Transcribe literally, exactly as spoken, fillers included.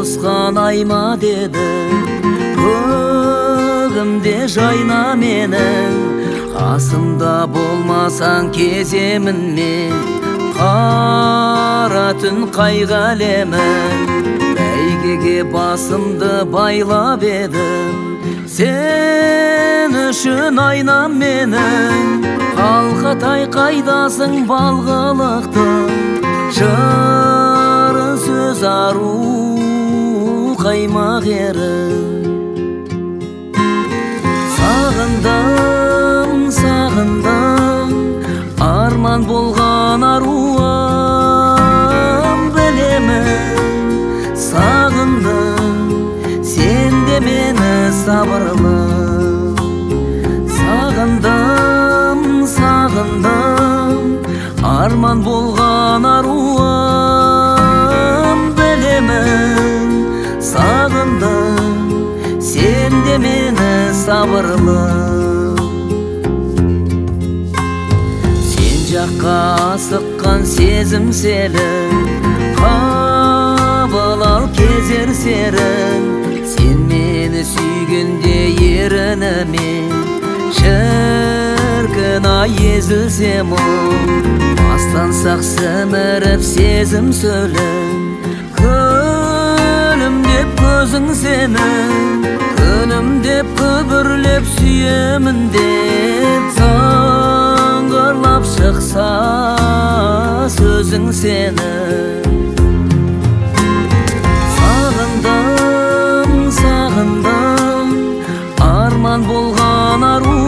тосқан айма деді. Көгімде жайна менің, қасымда болмасаң кеземін мен. Қара түн қайғы әлемін, бәйгеге басымды байлап едім. Сен үшін айнам менің, қалқатай қайдасың балғылықтың. Жыры сөз ару қаймақ ерін. Сағындым, сағындым, арман болған аруым. Білемін, сағындым, сен де мені сабырлы. Сағындым, сағындым, арман болған аруым. Білемін, сағындым, сен де мені сабырлы. Сен жаққа асыққан сезім селін, қабыл ал кезер серін. Сен мені сүйгенде ерінімен, шіркін ай езілсем ол. Бастансақ сіміріп сезім сөлін, күлім деп көзің сенің, күнім деп күбірлеп сүйемін деп. Сыңғырлап шықса сөзің сенің. Сағындым, сағындым, арман болған ару